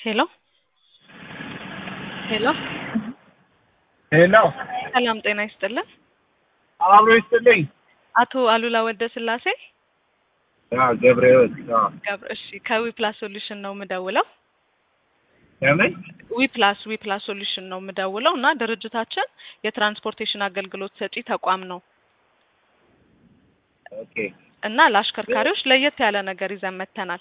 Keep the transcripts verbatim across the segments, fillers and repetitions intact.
ሄሎ ሄሎ ሄሎ ሰላም ጤና ይስጥልን። አብሮ ይስጥልኝ። አቶ አሉላ ወልደ ስላሴ አዎ ገብረህይወት። አዎ ገብረ እሺ ከዊ ፕላስ ሶሉሽን ነው የምደውለው። ለምን? ዊ ፕላስ ዊ ፕላስ ሶሉሽን ነው የምደውለው እና ድርጅታችን የትራንስፖርቴሽን አገልግሎት ሰጪ ተቋም ነው ኦኬ። እና ለአሽከርካሪዎች ለየት ያለ ነገር ይዘን መጥተናል።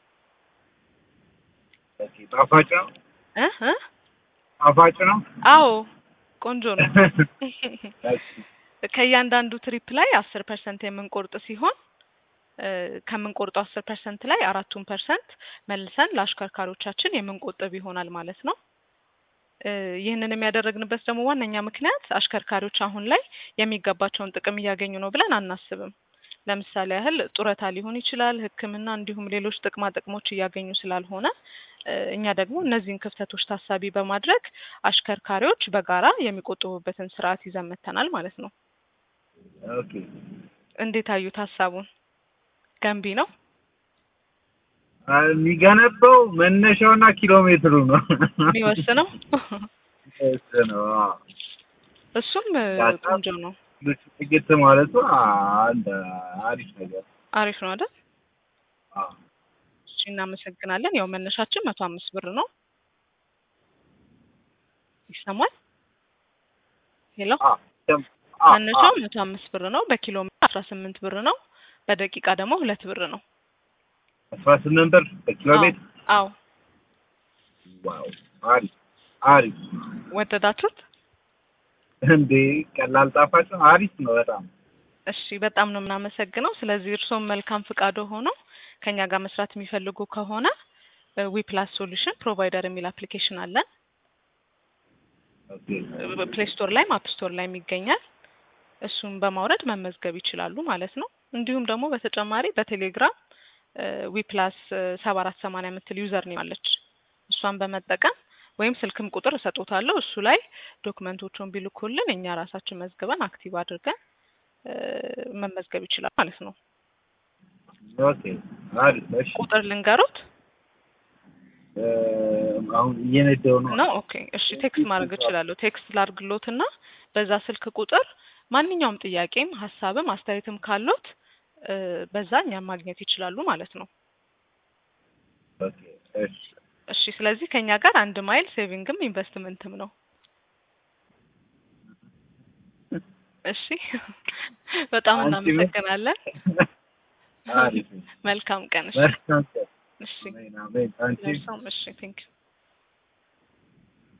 ኦኬ ጣፋጭ ነው? እ እ ጣፋጭ ነው? አዎ ቆንጆ ነው። ከእያንዳንዱ ትሪፕ ላይ አስር ፐርሰንት የምንቆርጥ ሲሆን ከምንቆርጠው አስር ፐርሰንት ላይ አራቱን ፐርሰንት መልሰን ለአሽከርካሪዎቻችን የምንቆጥብ ይሆናል ማለት ነው። ይህንን የሚያደርግንበት ደግሞ ዋነኛ ምክንያት አሽከርካሪዎች አሁን ላይ የሚገባቸውን ጥቅም እያገኙ ነው ብለን አናስብም። ለምሳሌ ያህል ጡረታ ሊሆን ይችላል፣ ሕክምና እንዲሁም ሌሎች ጥቅማ ጥቅሞች እያገኙ ስላልሆነ እኛ ደግሞ እነዚህን ክፍተቶች ታሳቢ በማድረግ አሽከርካሪዎች በጋራ የሚቆጥቡበትን ስርዓት ይዘን መጥተናል ማለት ነው። ኦኬ። እንዴት አዩት ሀሳቡን? ገንቢ ነው? የሚገነባው መነሻውና ኪሎ ሜትሩ ነው የሚወስነው። ነው እሱም ቆንጆ ነው። ልጅ ማለቱ አንድ አሪፍ ነገር አሪፍ ነው አይደል? አዎ። እሺ እናመሰግናለን። ያው መነሻችን መቶ አምስት ብር ነው። ይሰማል? ሄሎ አዎ መነሻው መቶ አምስት ብር ነው። በኪሎ ሜትር አስራ ስምንት ብር ነው። በደቂቃ ደግሞ ሁለት ብር ነው። አስራ ስምንት ብር በኪሎ ሜትር? አዎ። ዋው አሪፍ አሪፍ። ወደዳችሁት? እንዴ ቀላል ጣፋጭ ነው። አሪፍ ነው በጣም። እሺ በጣም ነው የምናመሰግነው። ስለዚህ እርሶም መልካም ፍቃዶ ሆኖ ከኛ ጋር መስራት የሚፈልጉ ከሆነ ዊ ፕላስ ሶሉሽን ፕሮቫይደር የሚል አፕሊኬሽን አለን። ኦኬ። ፕሌይ ስቶር ላይ አፕ ስቶር ላይ ይገኛል። እሱን በማውረድ መመዝገብ ይችላሉ ማለት ነው። እንዲሁም ደግሞ በተጨማሪ በቴሌግራም ዊ ፕላስ ሰባ አራት ሰማንያ የምትል ዩዘር ኔም አለች። እሷን በመጠቀም ወይም ስልክም ቁጥር እሰጦታለሁ እሱ ላይ ዶክመንቶቹን ቢልኩልን እኛ ራሳችን መዝግበን አክቲቭ አድርገን መመዝገብ ይችላል ማለት ነው። ኦኬ አሪፍ። እሺ ቁጥር ልንገሩት? አሁን እየነዳሁ ነው። ነው ኦኬ። እሺ ቴክስት ማድረግ እችላለሁ። ቴክስት ላድርግሎትና በዛ ስልክ ቁጥር ማንኛውም ጥያቄም ሀሳብም አስተያየትም ካሉት በዛ እኛን ማግኘት ይችላሉ ማለት ነው። ኦኬ እሺ እሺ ስለዚህ ከኛ ጋር አንድ ማይል ሴቪንግም ኢንቨስትመንትም ነው። እሺ በጣም እናመሰግናለን። አሪፍ። መልካም ቀን። እሺ መልካም ቀን። እሺ አሜን አሜን። አንቺ እሺ ቴንክ ዩ